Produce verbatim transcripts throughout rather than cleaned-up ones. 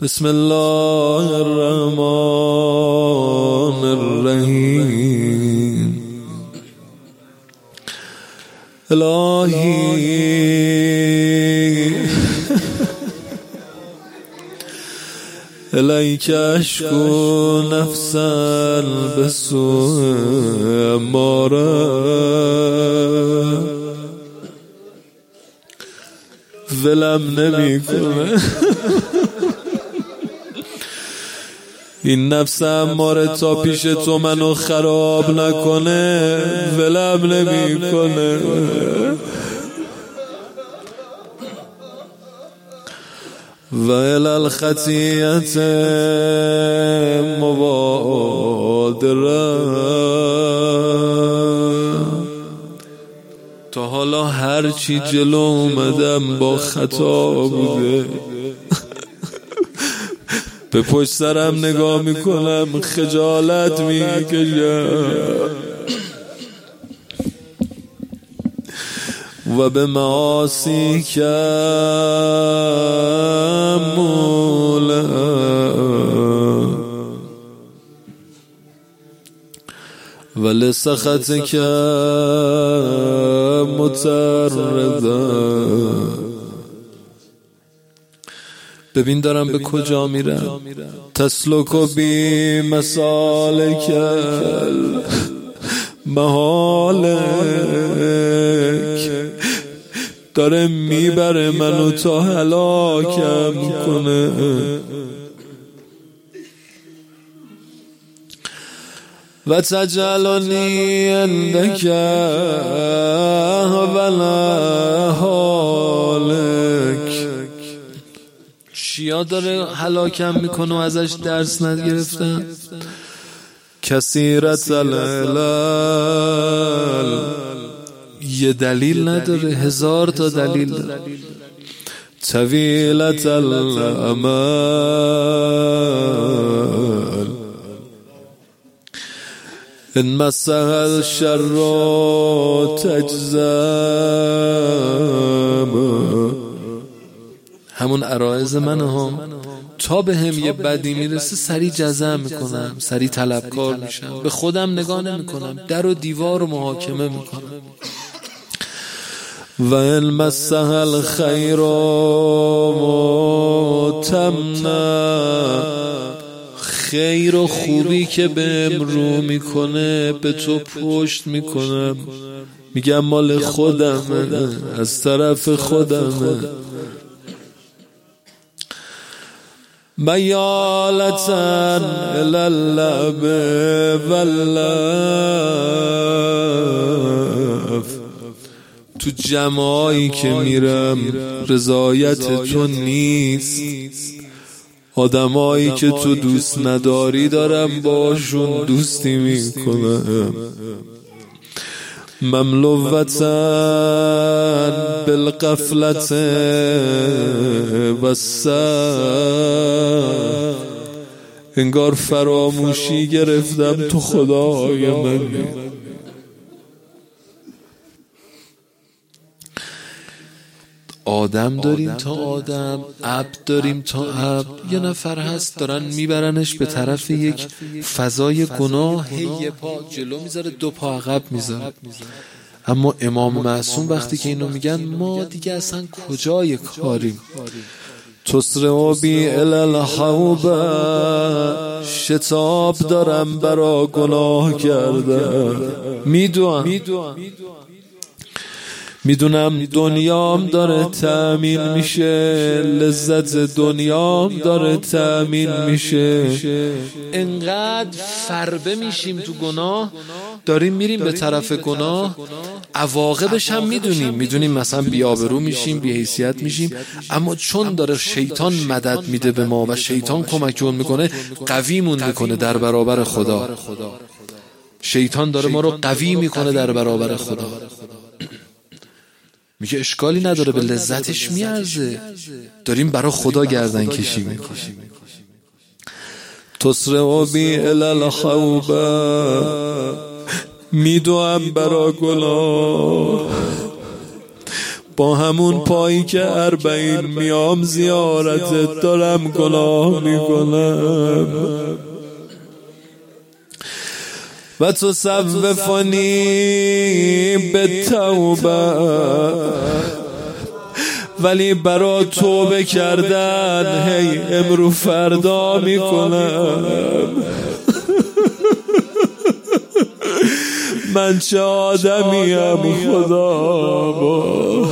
بسم الله الرحمن الرحیم. الهی الیک اشکو نفسا بسوء اماره ولم نمی کنه. این نفس اماره تا پیش تو منو خراب نکنه ولم نمی کنه. و الی الخطیئت مبادره. تا حالا هرچی جلو اومدم با خطا بوده. به پشت سرم نگاه میکنم خجالت میکشم و به معاصی کم و لسخط کم متردم. ببین دارم به کجا میرم. تسلک بی مسالک محالک. داره میبره منو تا هلاکم کنه. و تجعلنی عندک ولا حالک. چیا داره هلاکم میکنه و ازش درس نگرفتن؟ کثیرت العلل. یه دلیل نداره، هزار تا دلیل داره. طویلت الامل. ان مسه الشر تجزم. همون عرایض من هم تا به هم یه بدی میرسه سری جزم میکنم، سری طلبکار میشم، به خودم نگاه نمیکنم، در و دیوار رو محاکمه میکنم. و ان مسه الخیر متمنا. خیر و خوبی که بهم رو میکنه به تو پشت میکنم، میگم مال خودمه، از طرف خودمه. میالتن الاللب واللف. تو جمعایی که میرم رضایت تو نیست. آدمایی که تو دوست نداری دارم باشون دوستی میکنم. مملوتن بالغفلت و سهو. انگار فراموشی گرفتم تو خدای من. آدم داریم تا آدم، عبد داریم تا عبد. یه نفر هست دارن میبرنش به طرف یک فضای گناه، یه پا جلو میذاره دو پا عقب میذاره. اما امام معصوم وقتی که اینو میگن ما دیگه اصلا کجای کاریم. تسرع بی الی الحوبه. شتاب دارم برا گناه کردم. میدونم میدونم دنیام داره تأمین میشه، لذت دنیام داره تأمین میشه. انقدر فربه میشیم تو گناه، داریم میریم به طرف گناه، عواقبش هم میدونیم میدونیم مثلا بی‌آبرو میشیم، بی‌حیثیت میشیم. اما چون داره شیطان مدد میده به ما و شیطان کمکمون میکنه، قویمون میکنه در برابر خدا. شیطان داره ما رو قوی میکنه در برابر خدا. میگه اشکالی نداره، به لذتش میارزه، داریم برای خدا گردن کشی میکنیم. تسرع بی الی الحوبه. میدوام برا گناه، با همون پایی که اربعین میام زیارتت دارم گناه میکنم و تو صوفانی به توبه ولی برا توبه کردن هی امرو فردا میکنم من چه آدمیم خدا با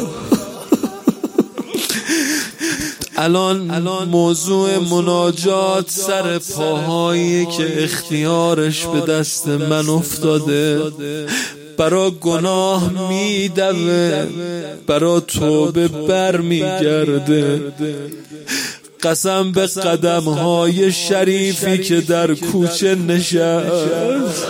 الان موضوع مناجات سر پاهایی که اختیارش به دست من افتاده برا گناه میدوه برا توبه بر میگرده قسم به قدمهای شریفی که در کوچه نشست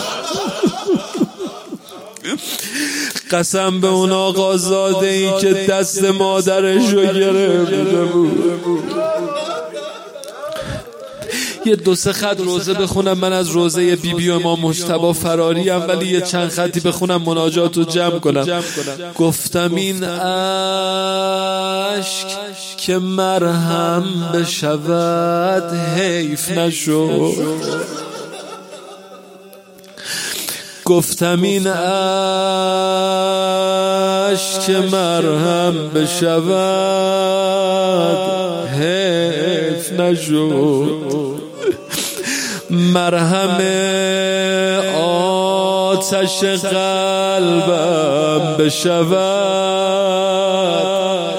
قسم به اون آقازاده ای که دست مادرش رو گرفته بود. یه دو سه خط روزه بخونم، من از روزه بی بی امام مجتبی فراری ام، ولی یه چند خطی بخونم مناجات رو جمع کنم. گفتم این اشک که مرهم بشود حیف نشو، گفتم این اشک که مرهم بشود حیف نشو، مرهم آتش قلبم بشود.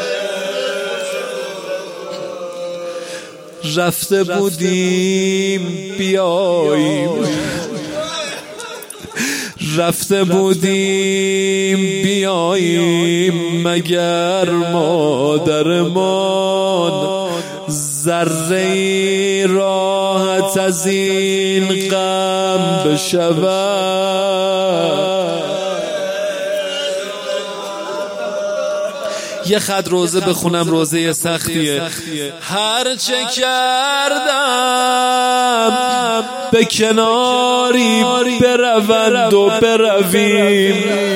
رفته بودیم بیاییم، رفته بودیم بیاییم، مگر مادرمان ذره راحت از این غم بشود. یه خط روزه بخونم، روزه سختیه. هر چه کردم به کناری بروند و برویم،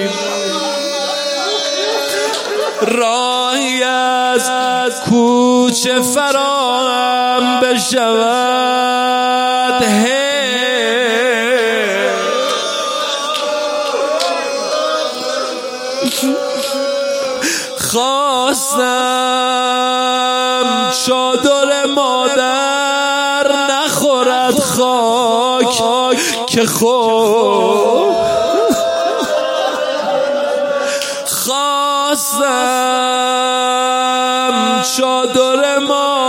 راهی از کوچه فراهم بشود. خواستم چادر مادر نخورد خاک که خود، خواستم چادر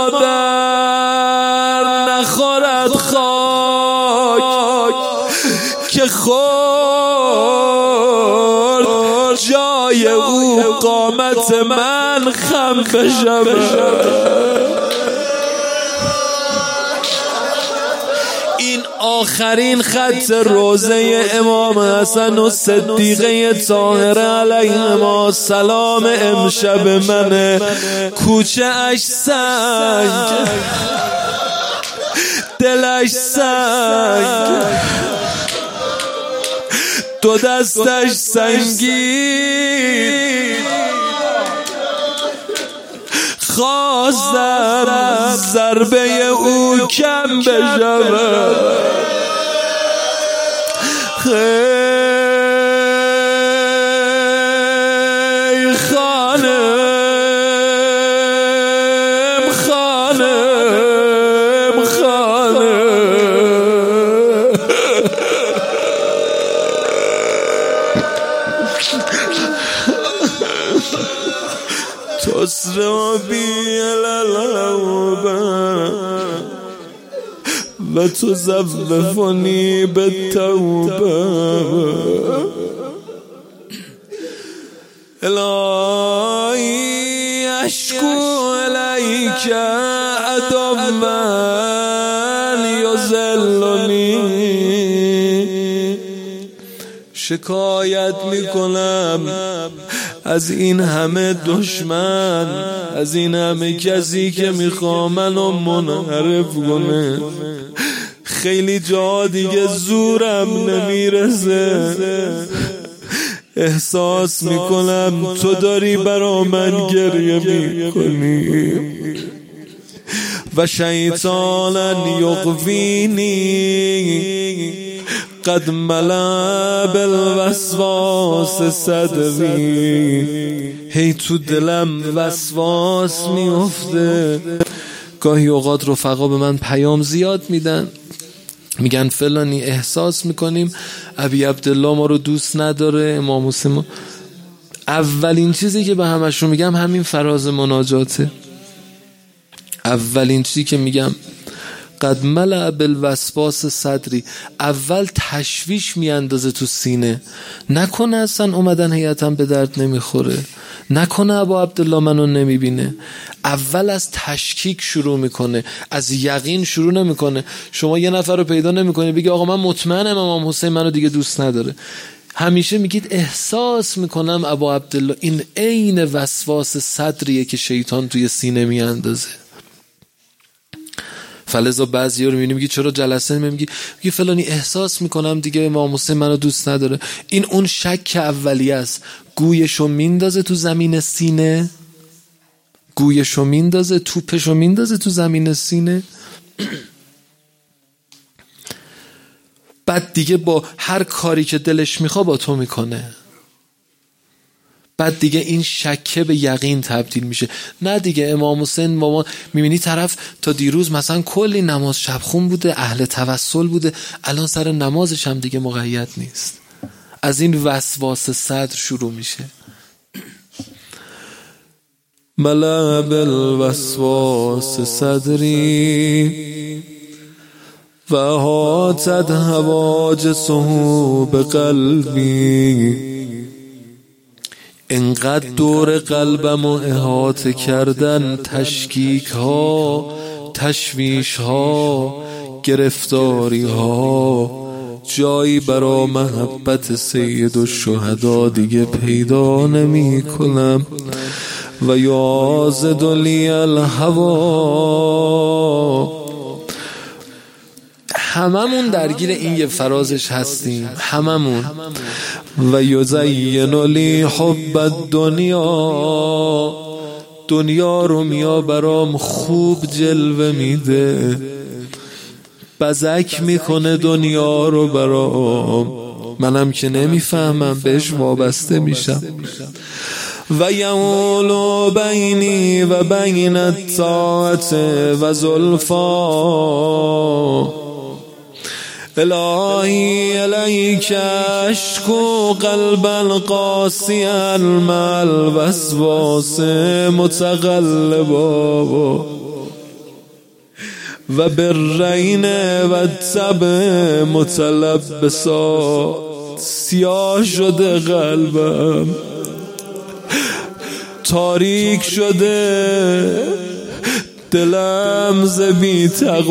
مادر نخورد خاک که خورد، جای او قامت من خم بشود. این آخرین خط روزه امام حسن و صدیقه طاهره علیهما السلام امشب منه. کوچه اش سنگ، دلش سنگ، دو دستش سنگین، خواستم ضربه او کم بشود. ای خانم خانم خانم، تسربی الالوبه و تزففنی بالتوبه. الهی اشکو الیک عدوا یذلنی، شکایت میکنم از این همه دشمن، از این همه کسی که میخوا منو منحرف کنه. خیلی جا دیگه زورم نمیرسه، احساس میکنم تو داری برا من گریه میکنی و شیطانا یغوینی قد ملا بالوسواس صدری. هی تو دلم وسواس میفته. گاهی اوقات رفقا به من پیام زیاد میدن، میگن فلانی احساس میکنیم ابی عبدالله ما رو دوست نداره، امام حسین ما. اولین چیزی که به همشون میگم همین فراز مناجاته. اولین چیزی که میگم قد ملأ بالوسواس صدری. اول تشویش میاندازه تو سینه، نکنه اصلا اومدن هیئتم به درد نمیخوره، نکنه ابا عبدالله منو نمیبینه. اول از تشکیک شروع میکنه، از یقین شروع نمیکنه. شما یه نفر رو پیدا نمیکنه بگی آقا من مطمئنم امام حسین منو دیگه دوست نداره، همیشه میگید احساس میکنم ابا عبدالله. این عین وسواس صدریه که شیطان توی سینه میاندازه. فلذا بعضیا رو میبینی میگی چرا جلسه نمیگی، میگی فلانی احساس میکنم دیگه امام حسین منو دوست نداره. این اون شک اولیه است. گویشو میندازه تو زمین سینه، گویشو میندازه، توپشو میندازه تو زمین سینه. بعد دیگه با هر کاری که دلش میخوا با تو میکنه. بعد دیگه این شکه به یقین تبدیل میشه. نه دیگه امام حسین ماما میبینی طرف تا دیروز مثلا کلی نماز شب خون بوده، اهل توسل بوده، الان سر نمازش هم دیگه مقید نیست. از این وسواس صدر شروع میشه. ملأ بالوسواس صدری و هاتت هواجسه بقلبی. انقدر دور قلبم و احاطه کردن تشکیک ها، تشویش ها، گرفتاری ها، جایی برا محبت سید الشهدا دیگه پیدا نمی کنم. و یازد لی الهوا. هممون درگیر این یه فرازش هستیم، هممون. و یزین لی حب الدنیا. دنیا رو میا برام خوب جلوه میده، بزک میکنه دنیا رو برام، منم که نمیفهمم بهش وابسته میشم. و یمول بینی و بین الطاعت و زلفا. الهی الیک اشکو قلبا قاسیا مع الوسواس متقلبا. و بالرین و الطبع متلبسا. سیاه شده قلبم، تاریک شده دلم ز بی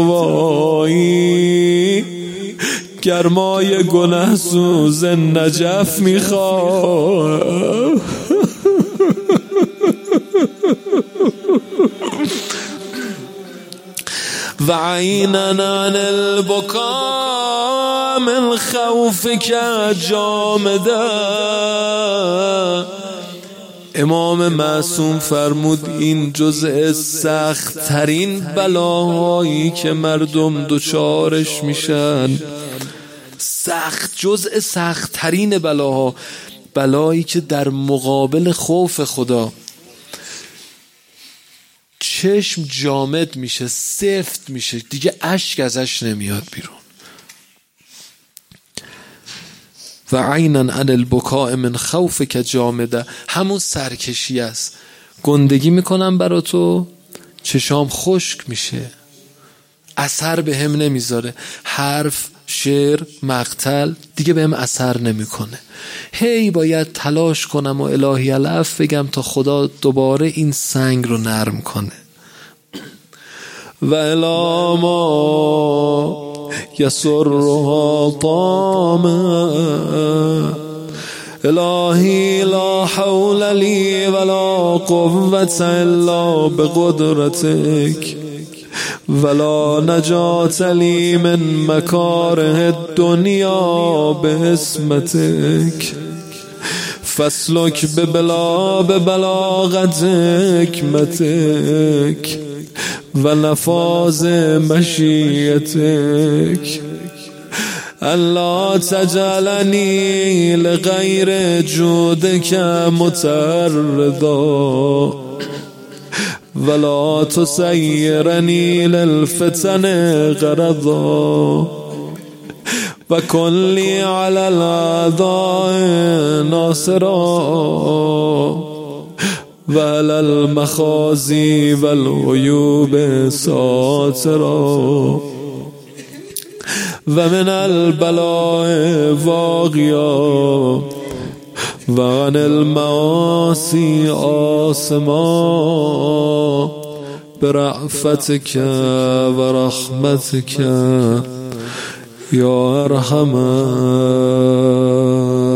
تقوایی. گرمای گناه سوز نجف میخوام. و عیننا عن البکا من خوفک جامده. امام معصوم فرمود این جزء سخت ترین بلاهایی که مردم دچارش میشن. سخت، جزء سخت ترین بلاها، بلایی که در مقابل خوف خدا چشم جامد میشه، سفت میشه، دیگه اشک ازش نمیاد بیرون. و عینا عن البکاء من خوفک جامده. همون سرکشی است. گندگی میکنم برا تو، چشام خشک میشه، اثر به هم نمیذاره، حرف، شعر، مقتل دیگه به هم اثر نمیکنه. هی باید تلاش کنم و الهی العفو بگم تا خدا دوباره این سنگ رو نرم کنه. و الاما یسرها طامه. الهی لا حول لی ولا قوة الا بقدرتک ولا نجات لی من مکاره الدنیا باسمتک. فاسلک به بلا به بلاغت حکمتک و نفاذ مشیتک الا تجعلنی لغیر جودک متردا ولا تسیرنی للفتن غرضا و کلی علی الاعداء ناصرا و علی المخازی و العیوب ساترا و من البلاء واقیا و عن المعاصی آسما برأفتک و رحمتک یا ارحم